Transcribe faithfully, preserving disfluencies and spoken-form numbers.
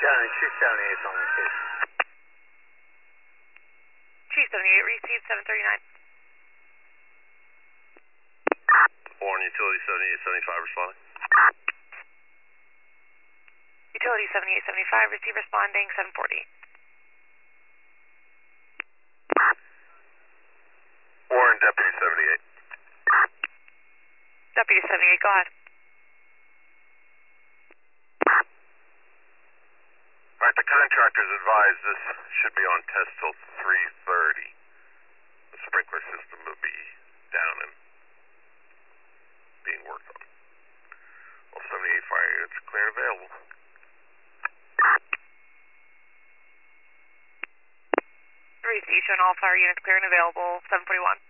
County, Chief seventy-eight on the case. Chief seventy-eight, received seven thirty-nine. Warren, Utility seventy-eight seventy-five responding. Utility seventy-eight seventy-five, receive responding seven forty. Warren, Deputy seventy-eight. Deputy seventy-eight, go ahead. All right, the contractors advise this should be on test till three thirty. The sprinkler system will be down and being worked on. All seventy-eight fire units are clear and available. Three station, all fire units clear and available, seven forty-one.